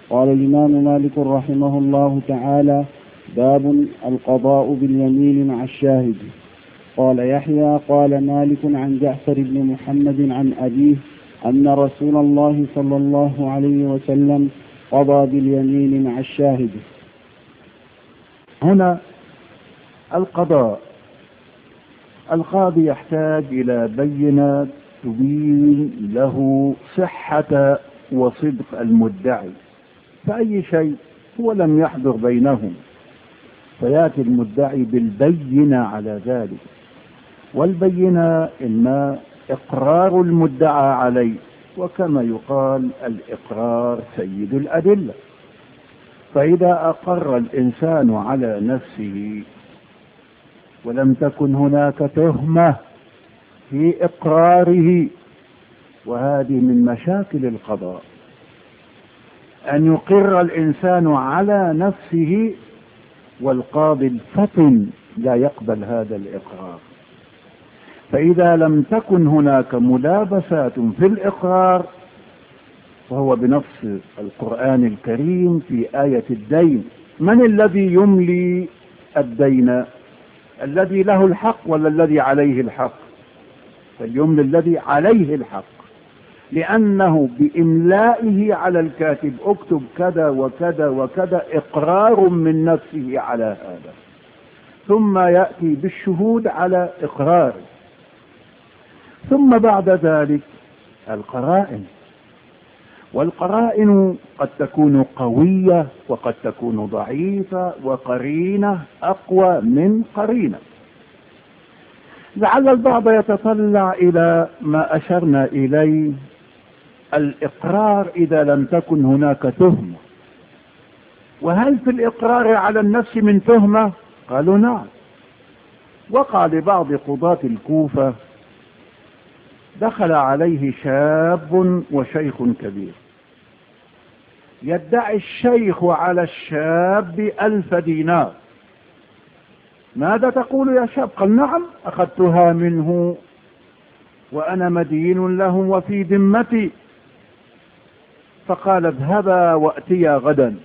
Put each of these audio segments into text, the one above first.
قال الإمام مالك رحمه الله تعالى: باب القضاء باليمين مع الشاهد. قال يحيى: قال مالك عن جعفر بن محمد عن أبيه أن رسول الله صلى الله عليه وسلم قضى باليمين مع الشاهد. هنا القضاء، القاضي يحتاج إلى بينة تبين له صحة وصدق المدعي فأي شيء هو لم يحضر بينهم، فيأتي المدعي بالبينة على ذلك، والبينة إما إقرار المدعى عليه، وكما يقال الإقرار سيد الأدلة. فإذا أقر الإنسان على نفسه ولم تكن هناك تهمة في إقراره، وهذه من مشاكل القضاء، أن يقر الإنسان على نفسه والقاضي الفطن لا يقبل هذا الإقرار. فإذا لم تكن هناك ملابسات في الإقرار، وهو بنص القرآن الكريم في آية الدين: من الذي يملي الدين؟ الذي له الحق ولا الذي عليه الحق؟ فاليملي الذي عليه الحق، لأنه بإملائه على الكاتب اكتب كذا وكذا وكذا إقرار من نفسه على هذا، ثم يأتي بالشهود على إقراره، ثم بعد ذلك القرائن، والقرائن قد تكون قوية وقد تكون ضعيفة، وقرينة أقوى من قرينة. لعل البعض يتطلع إلى ما أشرنا إليه: الإقرار إذا لم تكن هناك تهمة. وهل في الإقرار على النفس من تهمة؟ قالوا نعم. وقع لبعض قضاة الكوفة دخل عليه شاب وشيخ كبير، يدعي الشيخ على الشاب 1000 دينار. ماذا تقول يا شاب؟ قال: نعم أخذتها منه وأنا مدين لهم وفي ذمتي. فقال: اذهبا وأتيا غدا.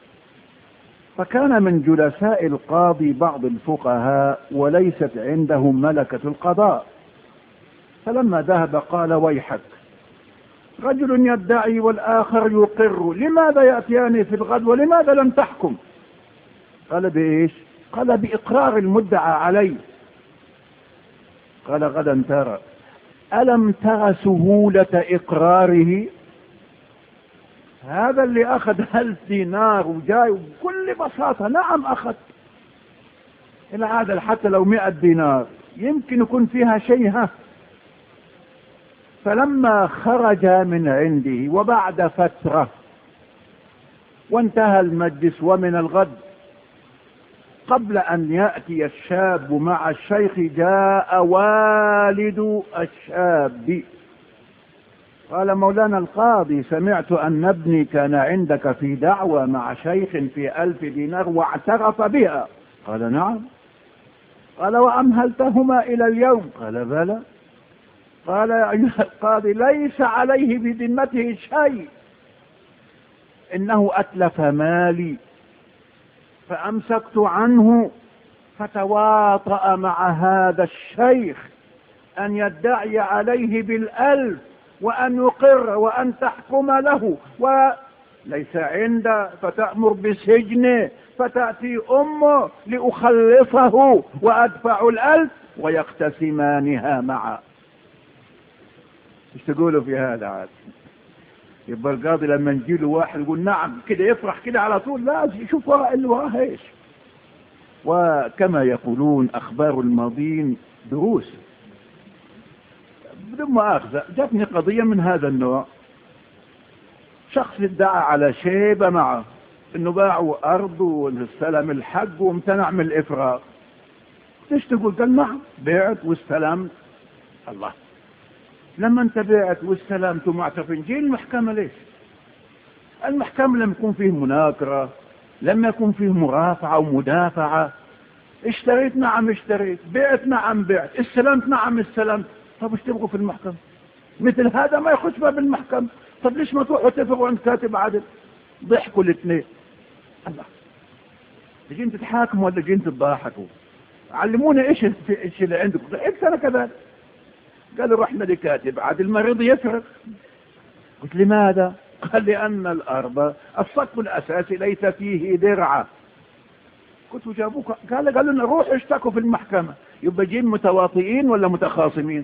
فكان من جلساء القاضي بعض الفقهاء وليست عندهم ملكة القضاء، فلما ذهب قال: ويحك، رجل يدعي والآخر يقر، لماذا يأتيان في الغد ولماذا لم تحكم؟ قال: بإيش؟ قال: بإقرار المدعى عليه. قال: غدا ترى. ألم ترى سهولة إقراره؟ هذا اللي أخذ 1000 دينار وجاي بكل بساطة: نعم أخذ. العادة حتى لو 100 دينار يمكن يكون فيها شيء. فلما خرج من عنده وبعد فترة وانتهى المجلس ومن الغد، قبل أن يأتي الشاب مع الشيخ جاء والد الشاب قال: مولانا القاضي، سمعت أن ابني كان عندك في دعوة مع شيخ في 1000 دينار واعترف بها. قال: نعم. قال: وأمهلتهما إلى اليوم؟ قال: بلى. قال: يا أيها القاضي، ليس عليه بذمته شيء، إنه أتلف مالي فأمسكت عنه، فتواطأ مع هذا الشيخ أن يدعي عليه 1000 وأن يقر وأن تحكم له، وليس عنده، فتأمر بسجنه، فتأتي أمه لأخلصه وأدفع 1000 ويقتسمانها معا. ايش تقولوا في هذا عاد؟ يبقى القاضي لما نجيله واحد يقول نعم كده يفرح كده على طول؟ لا، يشوف وراء اللي وراه ايش. وكما يقولون أخبار الماضين دروس. بدون مؤاخذة، جاتني قضية من هذا النوع. شخص ادعى على شيبة معه انه باعوا ارض واستلم الحق وامتنع من الافراغ. ليش تقول؟ قال: نعم بعت واستلمت. الله، لما انت بعت واستلمت ومعترفين، جي المحكمة ليش؟ المحكمة لما يكون فيه مناكرة، لما يكون فيه مرافعة ومدافعة. اشتريت؟ نعم اشتريت. بعت؟ نعم بعت. استلمت؟ نعم استلمت. طب ايش تبغوا في المحكمة؟ مثل هذا ما يخش باب المحكمة. طب ليش ما تروحوا تتفقوا عند كاتب عدل؟ ضحكوا الاثنين. الله، جين تتحاكموا ولا جين تضحكوا؟ علمونا ايش اللي عندكم. ضحكت انا كذلك. قالوا رحنا لكاتب عاد المريض يفرق. قلت لماذا؟ قال لأن الأرض الصك الأساسي ليس فيه درعة. كنت جابوك قالوا لنا روحوا اشتكوا في المحكمة. يبقى جين متواطئين ولا متخاصمين؟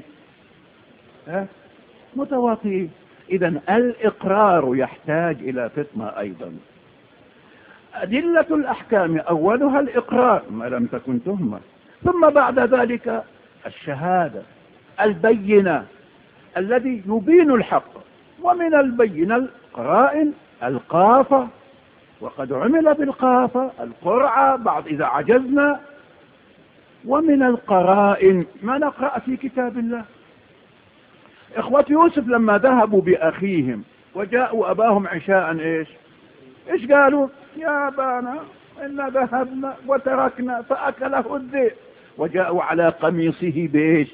متواطئين. إذا الإقرار يحتاج إلى فطنة أيضا. أدلة الأحكام أولها الإقرار ما لم تكن تهمة، ثم بعد ذلك الشهادة البينة الذي يبين الحق. ومن البينة القرائن القافة، وقد عمل بالقافة القرعة بعد إذا عجزنا. ومن القرائن ما نقرأ في كتاب الله. إخوة يوسف لما ذهبوا بأخيهم وجاءوا أباهم عشاء إيش قالوا؟ يا أبانا إنا ذهبنا وتركنا فأكله الذئب. وجاءوا على قميصه بإيش؟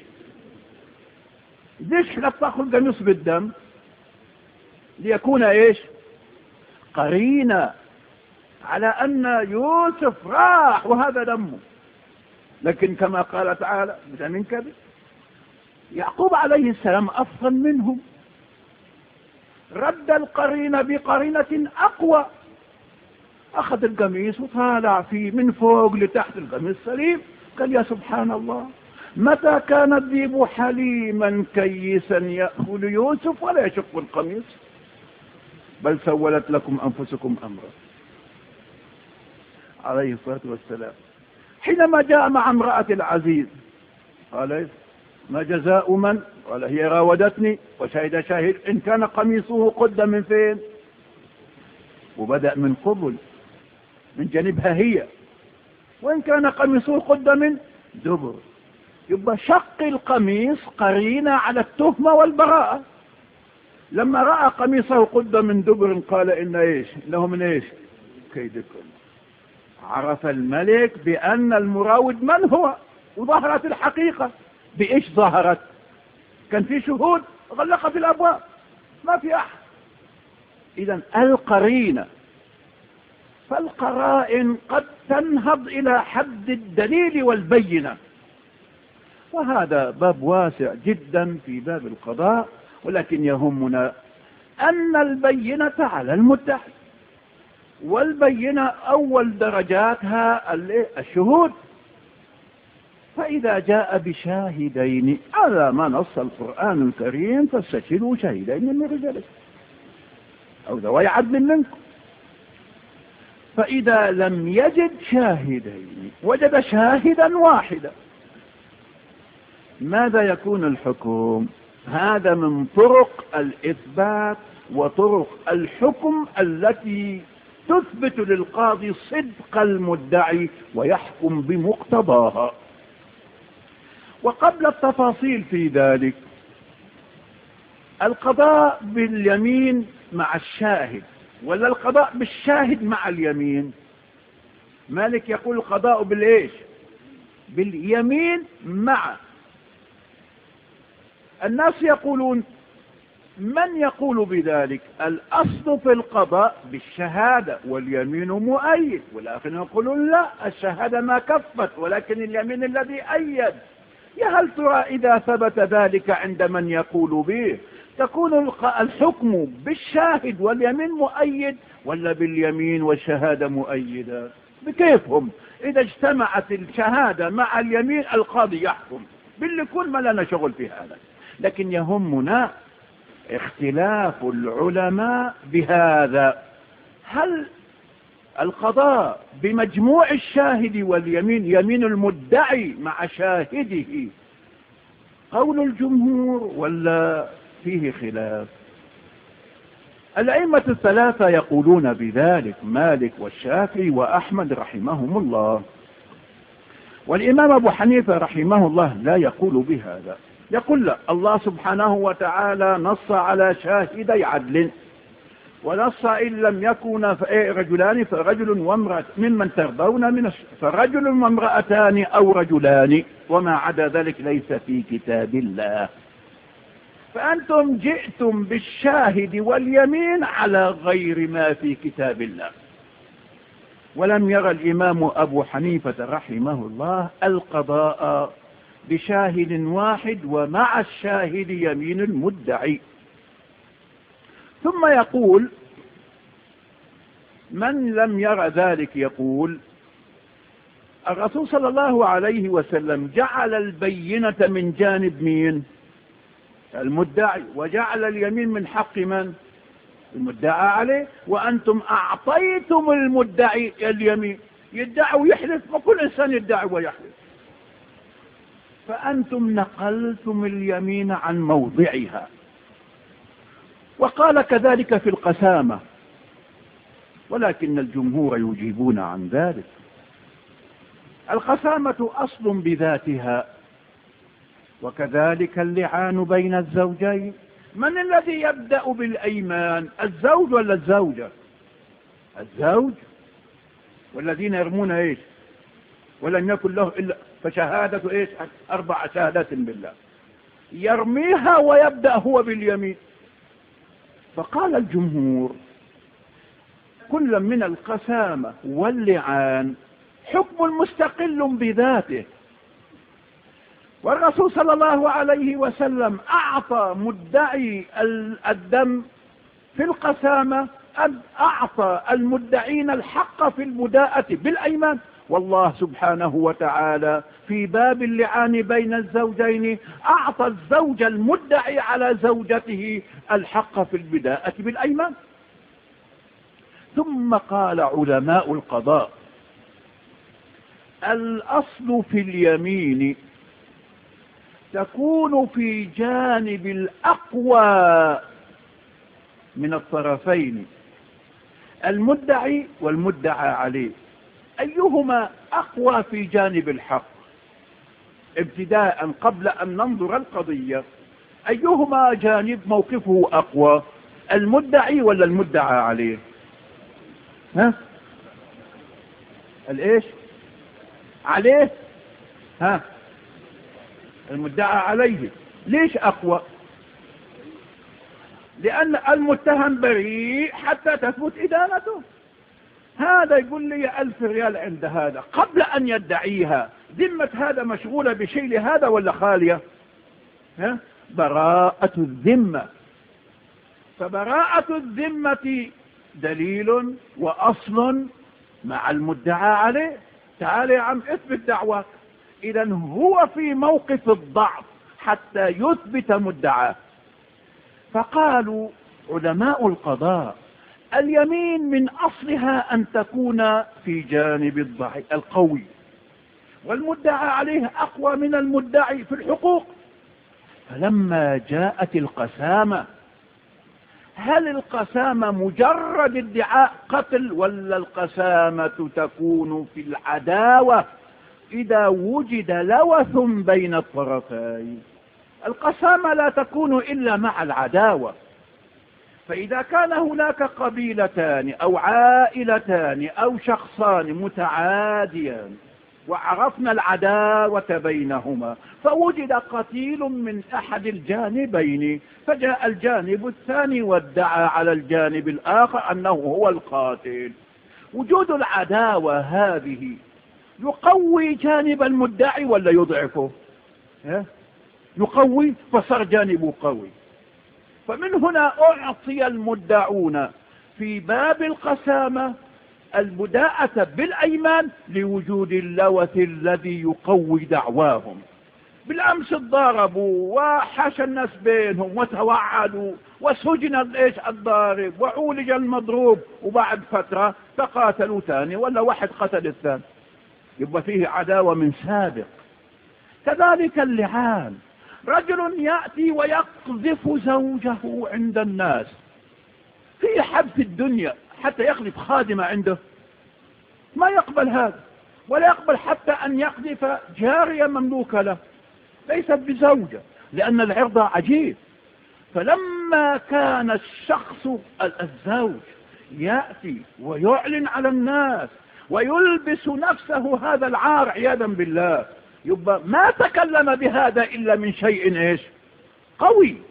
ليش لطخوا القميص بالدم؟ ليكون إيش؟ قرينة على أن يوسف راح وهذا دمه. لكن كما قال تعالى من كذب يعقوب عليه السلام أفضل منهم، رد القرينة بقرينة أقوى. أخذ القميص وطالع فيه من فوق لتحت، القميص سليم. قال يا سبحان الله، متى كان الذئب حليما كيسا يأكل يوسف ولا يشق القميص؟ بل سولت لكم أنفسكم أمرا. عليه الصلاة والسلام حينما جاء مع امرأة العزيز قال ما جزاء من؟ قال هي راودتني وشهد شاهد إن كان قميصه قد من فين؟ وبدأ من قبل من جانبها هي، وإن كان قميصه قد من دبر. يبقى شق القميص قرينة على التهمة والبراءة. لما رأى قميصه قد من دبر قال إنه من كيدكم. عرف الملك بأن المراود من هو، وظهرت الحقيقة. بإيش ظهرت؟ كان في شهود، غلقت الأبواب، ما في أحد. إذا القرينة، فالقرائن قد تنهض إلى حد الدليل والبينة، وهذا باب واسع جدا في باب القضاء. ولكن يهمنا أن البينة على المدعي، والبينة أول درجاتها الشهود. فإذا جاء بشاهدين على ما نص القرآن الكريم فاستشهدوا شاهدين من رجالكم أو ذوي عدل منكم. فإذا لم يجد شاهدين وجد شاهدا واحدا، ماذا يكون الحكم؟ هذا من طرق الإثبات وطرق الحكم التي تثبت للقاضي صدق المدعي ويحكم بمقتضاها. وقبل التفاصيل في ذلك، القضاء باليمين مع الشاهد ولا القضاء بالشاهد مع اليمين؟ مالك يقول القضاء بالإيش؟ باليمين مع. الناس يقولون من يقول بذلك؟ الأصل في القضاء بالشهادة واليمين مؤيد، والآخرين يقولون لا، الشهادة ما كفت ولكن اليمين الذي أيد. يا هل ترى إذا ثبت ذلك عند من يقول به تكون الحكم بالشاهد واليمين مؤيد ولا باليمين والشهادة مؤيدة؟ بكيفهم؟ إذا اجتمعت الشهادة مع اليمين القاضي يحكم باللي كل ما لنا شغل في هذا. لكن يهمنا اختلاف العلماء بهذا. هل القضاء بمجموع الشاهد واليمين، يمين المدعي مع شاهده، قول الجمهور ولا فيه خلاف؟ الأئمة الثلاثة يقولون بذلك، مالك والشافعي وأحمد رحمهم الله. والإمام أبو حنيفة رحمه الله لا يقول بهذا، يقول لا، الله سبحانه وتعالى نص على شاهدي عدل، ونص إن لم يكون رجلان فرجل وامرأة ممن ترضون فرجل وامرأتان أو رجلان، وما عدا ذلك ليس في كتاب الله. فأنتم جئتم بالشاهد واليمين على غير ما في كتاب الله. ولم يرى الإمام أبو حنيفة رحمه الله القضاء بشاهد واحد ومع الشاهد يمين المدعي. ثم يقول من لم يرى ذلك يقول الرسول صلى الله عليه وسلم جعل البينة من جانب مين؟ المدعي، وجعل اليمين من حق من؟ المدعى عليه. وأنتم أعطيتم المدعي اليمين، يدعي ويحلف، وكل إنسان يدعي ويحلف، فأنتم نقلتم اليمين عن موضعها. وقال كذلك في القسامة، ولكن الجمهور يجيبون عن ذلك. القسامة أصل بذاتها، وكذلك اللعان بين الزوجين. من الذي يبدأ بالأيمان؟ الزوج ولا الزوجة؟ الزوج. والذين يرمون ايش؟ ولم يكن له إلا فشهادة ايش؟ 4 شهادات بالله، يرميها ويبدأ هو باليمين. فقال الجمهور كل من القسامة واللعان حكم مستقل بذاته. والرسول صلى الله عليه وسلم أعطى مدعي الدم في القسامة أن أعطى المدعين الحق في البداءة بالأيمان. والله سبحانه وتعالى في باب اللعان بين الزوجين أعطى الزوج المدعي على زوجته الحق في البداءة بالأيمان. ثم قال علماء القضاء الأصل في اليمين تكون في جانب الأقوى من الطرفين، المدعي والمدعى عليه، أيهما أقوى في جانب الحق؟ ابتداء قبل أن ننظر القضية، أيهما جانب موقفه أقوى، المدعي ولا المدعى عليه؟ ها؟ الإيش؟ عليه؟ ها؟ المدعى عليه. ليش أقوى؟ لأن المتهم بريء حتى تثبت إدانته. هذا يقول لي 1000 ريال عند هذا قبل أن يدعيها، ذمة هذا مشغولة بشيء لهذا ولا خالية؟ ها؟ براءة الذمة. فبراءة الذمة دليل وأصل مع المدعى عليه. تعال يا عم اثبت دعواك. إذا هو في موقف الضعف حتى يثبت مدعاه. فقالوا علماء القضاء اليمين من أصلها أن تكون في جانب الضعيف القوي، والمدعى عليه أقوى من المدعي في الحقوق. فلما جاءت القسامة، هل القسامة مجرد ادعاء قتل، ولا القسامة تكون في العداوة إذا وجد لوث بين الطرفين؟ القسامة لا تكون إلا مع العداوة. فإذا كان هناك قبيلتان أو عائلتان أو شخصان متعاديان وعرفنا العداوة بينهما، فوجد قتيل من أحد الجانبين، فجاء الجانب الثاني وادعى على الجانب الآخر أنه هو القاتل، وجود العداوة هذه يقوي جانب المدعي ولا يضعفه؟ يقوي، فصار جانبه قوي. فمن هنا أعطي المدعون في باب القسامة البداءة بالأيمان لوجود اللوث الذي يقوي دعواهم. بالأمس ضاربوا وحاش الناس بينهم وتوعدوا وسجن الضارب وعولج المضروب، وبعد فترة تقاتلوا ثاني ولا واحد قتل الثاني، يبقى فيه عداوة من سابق. كذلك اللعان، رجل يأتي ويقذف زوجه عند الناس في حبس الدنيا حتى يقذف خادمة عنده، ما يقبل هذا، ولا يقبل حتى أن يقذف جارية مملوكة له ليست بزوجة، لأن العرض عجيب. فلما كان الشخص الزوج يأتي ويعلن على الناس ويلبس نفسه هذا العار عياذا بالله، يبقى ما تكلم بهذا إلا من شيء إيش؟ قوي.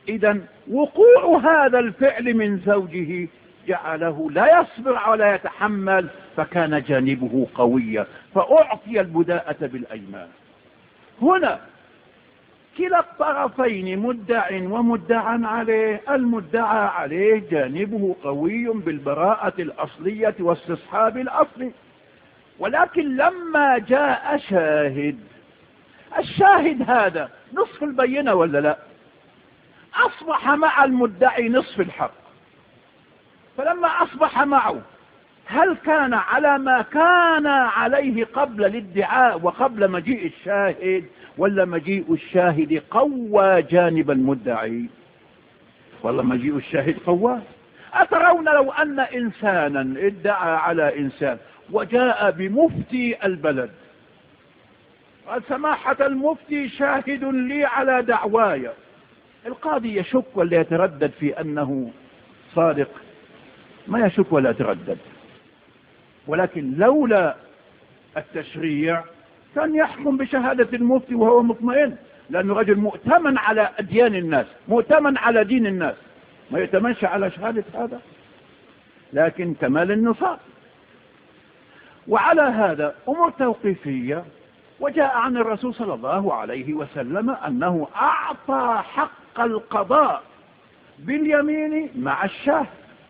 إذن وقوع هذا الفعل من زوجه جعله لا يصبر ولا يتحمل، فكان جانبه قويا فأعطي البداءة بالأيمان. هنا كلا الطرفين مدع ومدعا عليه، المدعى عليه جانبه قوي بالبراءة الأصلية واستصحاب الأصل، ولكن لما جاء شاهد، الشاهد هذا نصف البينة ولا لا؟ أصبح مع المدعي نصف الحق، فلما أصبح معه هل كان على ما كان عليه قبل الادعاء وقبل مجيء الشاهد، ولا مجيء الشاهد قوى جانب المدعي؟ والله مجيء الشاهد قوى. أترون لو أن إنسانا ادعى على إنسان وجاء بمفتي البلد قال سماحة المفتي شاهد لي على دعواي، القاضي يشك ولا يتردد في أنه صادق؟ ما يشك ولا يتردد. ولكن لولا التشريع كان يحكم بشهادة المفتي وهو مطمئن، لأنه رجل مؤتمن على أديان الناس، مؤتمن على دين الناس، ما يتمنش على شهادة هذا. لكن كمال النصاب. وعلى هذا أمور توقيفية. وجاء عن الرسول صلى الله عليه وسلم أنه أعطى حق القضاء باليمين مع الشاهد.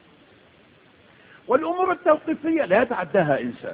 والأمور التوقيفية لا يتعداها إنسان.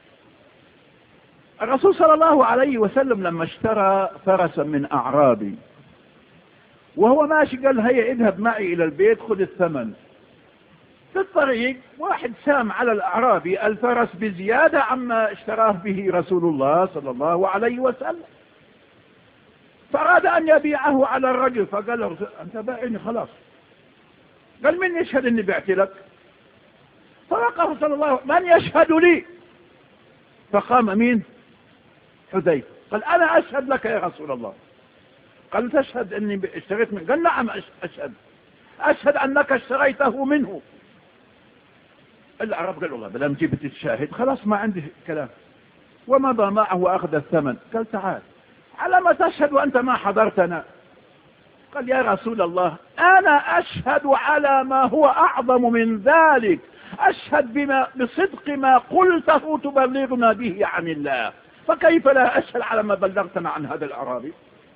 الرسول صلى الله عليه وسلم لما اشترى فرسا من أعرابي وهو ماشي قال هيا اذهب معي إلى البيت خذ الثمن. في الطريق واحد سام على الأعرابي الفرس بزيادة عما اشتراه به رسول الله صلى الله عليه وسلم، فأراد أن يبيعه على الرجل، فقال له أنت باعني خلاص. قال من يشهد أني بعت لك؟ فوقف صلى الله عليه وسلم من يشهد لي؟ فقام مين؟ حذيفة قال أنا أشهد لك يا رسول الله. قال تشهد أني اشتريت منه؟ قال نعم أشهد أنك اشتريته منه. العرب قال والله بلا جبت الشاهد خلاص ما عندي كلام. ومضى معه وأخذ الثمن. قال تعال على ما تشهد وأنت ما حضرتنا؟ قال يا رسول الله أنا أشهد على ما هو أعظم من ذلك، أشهد بصدق ما قلته تبلغنا به عن الله، فكيف لا أشهد على ما بلغتنا عن هذا الأعرابي؟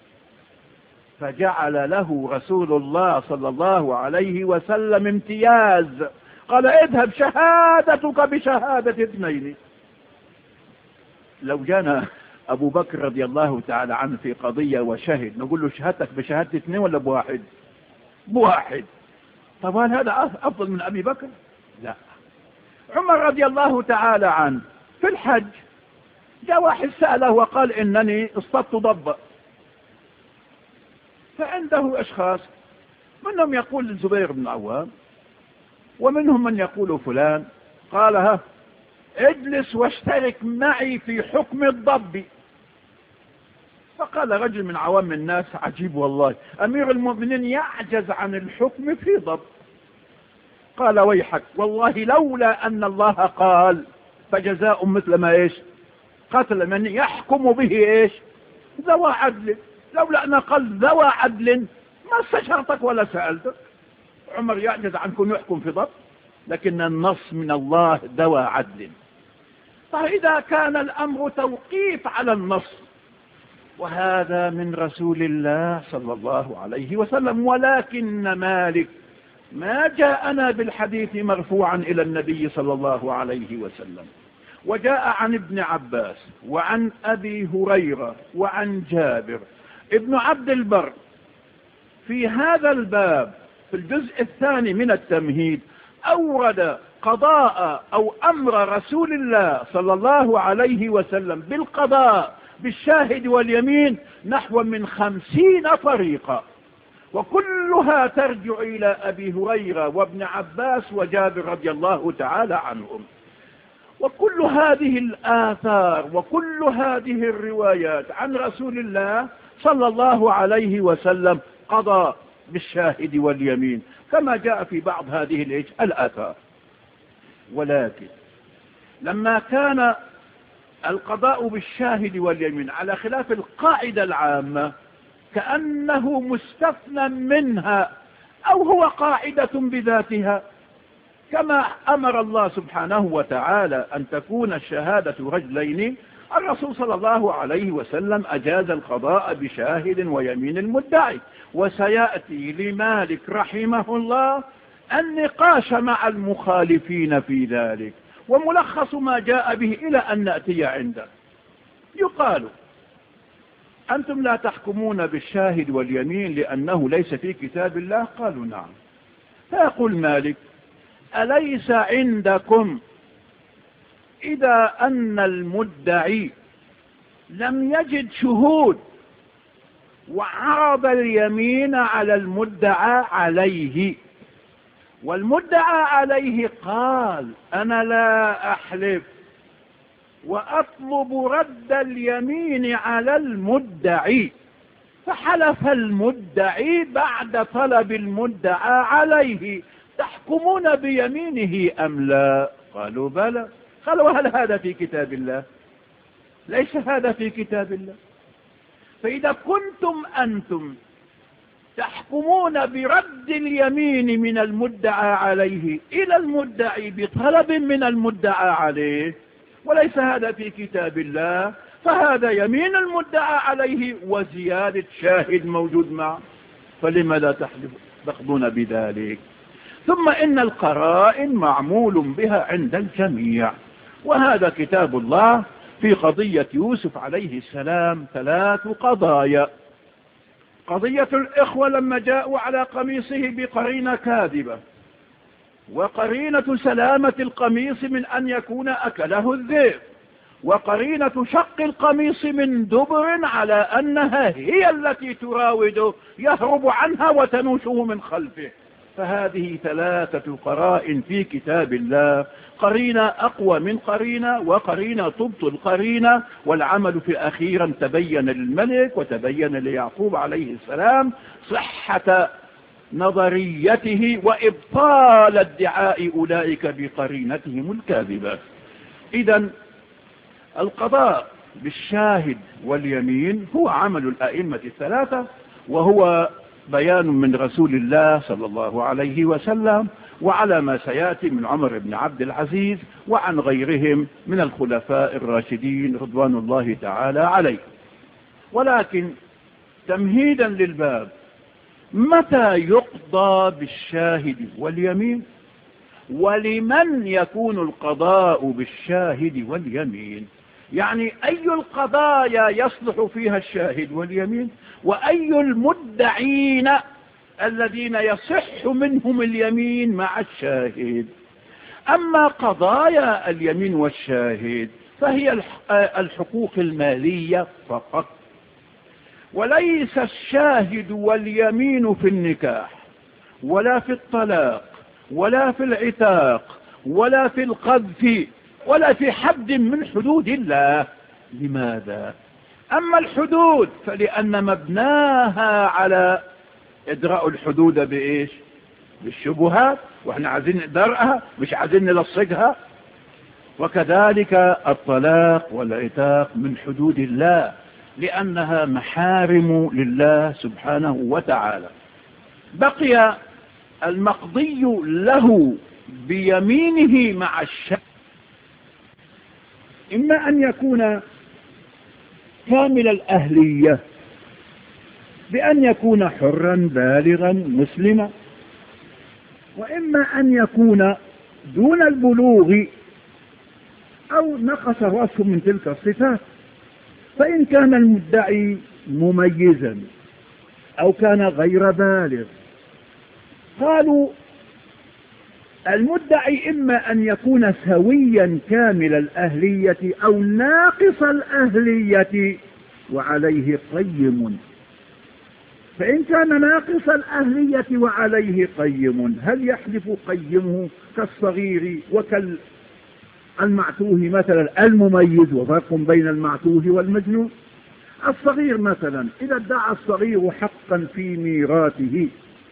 فجعل له رسول الله صلى الله عليه وسلم امتياز، قال اذهب شهادتك بشهادة اثنين. لو جانا أبو بكر رضي الله تعالى عنه في قضية وشهد نقول له شهادتك بشهادة اثنين ولا بواحد؟ بواحد. طب هل هذا أفضل من أبي بكر؟ لا. عمر رضي الله تعالى عنه في الحج جاء واحد سأله وقال إنني اصطدت ضبا، فعنده أشخاص منهم يقول الزبير بن العوام ومنهم من يقول فلان. قال ها اجلس واشترك معي في حكم الضب. فقال رجل من عوام الناس عجيب والله أمير المؤمنين يعجز عن الحكم في ضب. قال ويحك والله لولا أن الله قال فجزاء مثل ما ايش قتل من يحكم به ايش ذوى عدل، لولا أن قال ذوى عدل ما استشرتك ولا سألتك. عمر يعجز عن كون يحكم في ضب، لكن النص من الله ذوى عدل. فإذا كان الأمر توقيف على النص وهذا من رسول الله صلى الله عليه وسلم، ولكن مالك ما جاءنا بالحديث مرفوعا إلى النبي صلى الله عليه وسلم. وجاء عن ابن عباس وعن أبي هريرة وعن جابر. ابن عبد البر في هذا الباب في الجزء الثاني من التمهيد أورد قضاء أو أمر رسول الله صلى الله عليه وسلم بالقضاء بالشاهد واليمين نحو من 50 طريقة، وكلها ترجع إلى أبي هريرة وابن عباس وجابر رضي الله تعالى عنهم. وكل هذه الآثار وكل هذه الروايات عن رسول الله صلى الله عليه وسلم قضى بالشاهد واليمين كما جاء في بعض هذه الآثار. ولكن لما كان القضاء بالشاهد واليمين على خلاف القاعدة العامة كأنه مستثنى منها أو هو قاعدة بذاتها، كما أمر الله سبحانه وتعالى أن تكون الشهادة رجلين. الرسول صلى الله عليه وسلم أجاز القضاء بشاهد ويمين المدعي، وسيأتي لمالك رحمه الله النقاش مع المخالفين في ذلك، وملخص ما جاء به إلى أن نأتي عنده. يقال أنتم لا تحكمون بالشاهد واليمين لأنه ليس في كتاب الله؟ قالوا نعم. فيقول مالك: أليس عندكم إذا أن المدعي لم يجد شهود وعرض اليمين على المدعى عليه، والمدعى عليه قال أنا لا أحلف، وأطلب رد اليمين على المدعي، فحلف المدعي بعد طلب المدعى عليه، تحكمون بيمينه أم لا؟ قالوا بلى. قالوا: وهل هذا في كتاب الله؟ ليس هذا في كتاب الله. فإذا كنتم أنتم تحكمون برد اليمين من المدعى عليه إلى المدعي بطلب من المدعى عليه، وليس هذا في كتاب الله، فهذا يمين المدعى عليه وزيادة شاهد موجود معه، فلما لا تحكمون بذلك؟ ثم إن القرائن معمول بها عند الجميع، وهذا كتاب الله. في قضية يوسف عليه السلام 3 قضايا: قضية الإخوة لما جاءوا على قميصه بقرينة كاذبة، وقرينة سلامة القميص من أن يكون أكله الذئب، وقرينة شق القميص من دبر على أنها هي التي تراوده يهرب عنها وتنوشه من خلفه. فهذه 3 قرائن في كتاب الله، قرينة أقوى من قرينة، وقرينة تبطل قرينة، والعمل في أخيرا تبين للملك وتبين ليعقوب عليه السلام صحة نظريته وإبطال ادعاء أولئك بقرينتهم الكاذبة. إذن القضاء بالشاهد واليمين هو عمل الأئمة 3، وهو بيان من رسول الله صلى الله عليه وسلم، وعلى ما سيأتي من عمر بن عبد العزيز وعن غيرهم من الخلفاء الراشدين رضوان الله تعالى عليه. ولكن تمهيدا للباب، متى يقضى بالشاهد واليمين؟ ولمن يكون القضاء بالشاهد واليمين؟ يعني أي القضايا يصلح فيها الشاهد واليمين، وأي المدعين الذين يصح منهم اليمين مع الشاهد. أما قضايا اليمين والشاهد فهي الحقوق المالية فقط، وليس الشاهد واليمين في النكاح ولا في الطلاق ولا في العتاق ولا في القذف ولا في حد من حدود الله. لماذا؟ أما الحدود فلأن مبناها على إدراء الحدود بإيش؟ بالشبهات، وإحنا عايزين درءها مش عايزين نلصقها. وكذلك الطلاق والعتاق من حدود الله، لأنها محارم لله سبحانه وتعالى. بقي المقضي له بيمينه مع الشك، إما أن يكون كامل الأهلية بأن يكون حرا بالغا مسلما، وإما أن يكون دون البلوغ أو نقص وصف من تلك الصفات. فإن كان المدعي مميزا أو كان غير بالغ، قالوا المدعي إما أن يكون سويا كامل الأهلية أو ناقص الأهلية وعليه قيم. فإن كان ناقص الأهلية وعليه قيم، هل يحلف قيمه كالصغير وكالمعتوه مثلا المميز؟ وفرق بين المعتوه والمجنون. الصغير مثلا إذا ادعى الصغير حقا في ميراثه،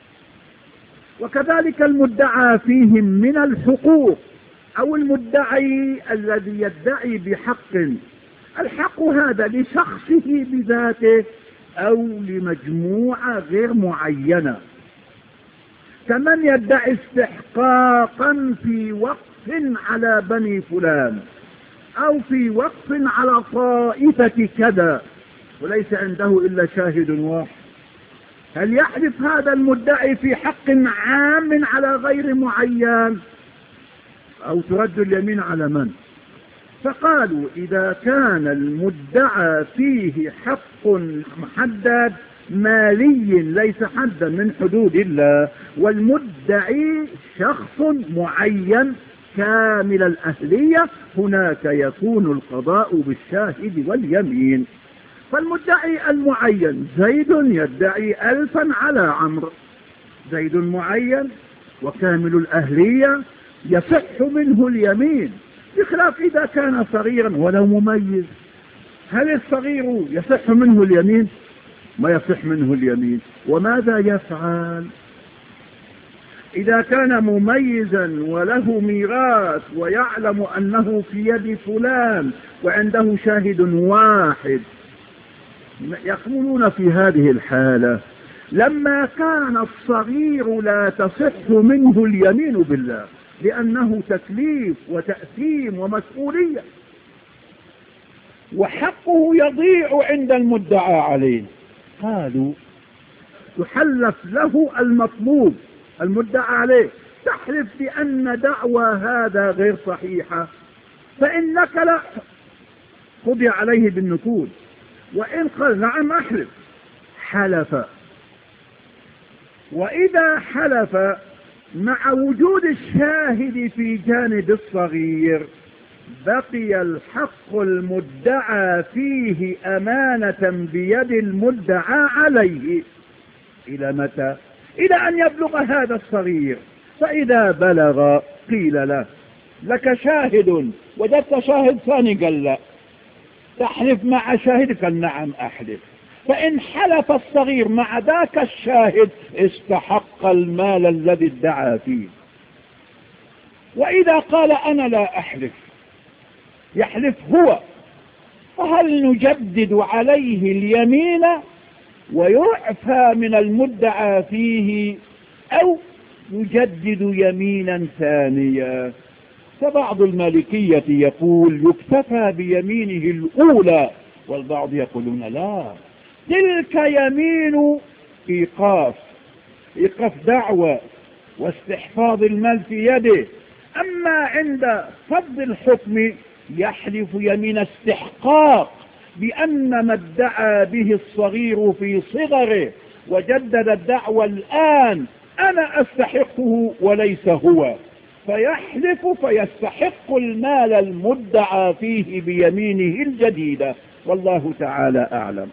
وكذلك المدعى فيهم من الحقوق، أو المدعي الذي يدعي بحق، الحق هذا لشخصه بذاته أو لمجموعة غير معينة، كمن يدعي استحقاقا في وقف على بني فلان أو في وقف على طائفة كذا وليس عنده إلا شاهد واحد. هل يحلف هذا المدعي في حق عام على غير معين أو ترد اليمين على من؟ فقالوا إذا كان المدعى فيه حق محدد مالي ليس حدا من حدود الله، والمدعي شخص معين كامل الأهلية، هناك يكون القضاء بالشاهد واليمين. فالمدعي المعين زيد يدعي 1000 على عمرو، زيد معين وكامل الأهلية يصح منه اليمين، بخلاف إذا كان صغيرا ولو مميز. هل الصغير يصح منه اليمين؟ ما يصح منه اليمين. وماذا يفعل إذا كان مميزا وله ميراث ويعلم أنه في يد فلان وعنده شاهد واحد؟ يقولون في هذه الحالة لما كان الصغير لا تصح منه اليمين بالله لأنه تكليف وتأثيم ومسؤولية وحقه يضيع عند المدعى عليه، قالوا تحلف له المطلوب المدعى عليه، تحلف بأن دعوى هذا غير صحيحة، فإن نكل قضي عليه بالنكول، وإن قال نعم أحلف حلف. وإذا حلف مع وجود الشاهد في جانب الصغير بقي الحق المدعى فيه أمانة بيد المدعى عليه إلى متى؟ إلى أن يبلغ هذا الصغير. فإذا بلغ قيل له لك شاهد، وجدت شاهد ثاني قال لا، تحلف مع شاهدك؟ نعم أحلف. فإن حلف الصغير مع ذاك الشاهد استحق المال الذي ادعى فيه. وإذا قال أنا لا أحلف يحلف هو، فهل نجدد عليه اليمين ويعفى من المدعى فيه أو نجدد يمينا ثانية؟ فبعض المالكية يقول يكتفى بيمينه الأولى، والبعض يقولون لا، تلك يمين إيقاف دعوة واستحفاظ المال في يده. أما عند فض الحكم يحلف يمين استحقاق بأن ما ادعى به الصغير في صغره وجدد الدعوة الآن أنا أستحقه وليس هو، فيحلف فيستحق المال المدعى فيه بيمينه الجديدة. والله تعالى أعلم.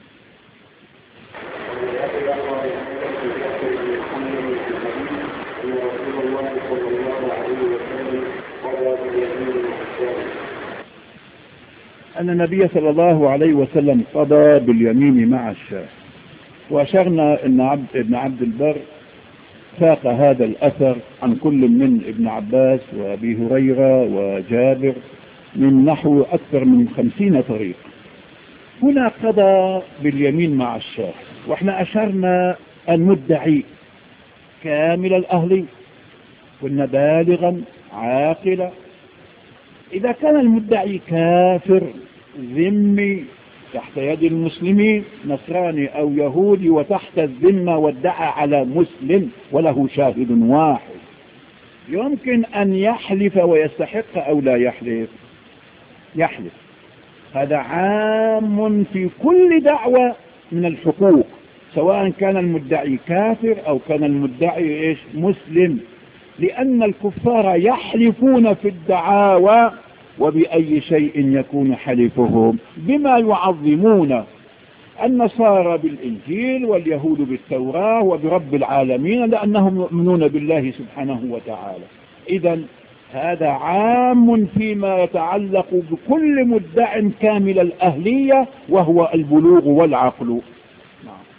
أن النبي صلى الله عليه وسلم قضى باليمين مع الشاه، وأشرنا أن ابن عبد البر ساق هذا الأثر عن كل من ابن عباس وأبي هريرة وجابر من نحو أكثر من 50 طريق. هنا قضى باليمين مع الشاه، وإحنا أشرنا المدعي كامل الأهلي كنا بالغا عاقلا. إذا كان المدعي كافر ذمي تحت يد المسلمين نصراني أو يهودي وتحت الذمة وادعى على مسلم وله شاهد واحد، يمكن أن يحلف ويستحق أو لا يحلف؟ يحلف. هذا عام في كل دعوة من الحقوق، سواء كان المدعي كافر أو كان المدعي مسلم، لأن الكفار يحلفون في الدعاوى، وبأي شيء يكون حلفهم؟ بما يعظمون، النصارى بالإنجيل واليهود بالتوراة وبرب العالمين لأنهم يؤمنون بالله سبحانه وتعالى. إذن هذا عام فيما يتعلق بكل مدع كامل الأهلية وهو البلوغ والعقل.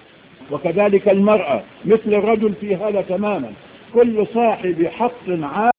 وكذلك المرأة مثل الرجل في هذا تماما، كل صاحب حق عام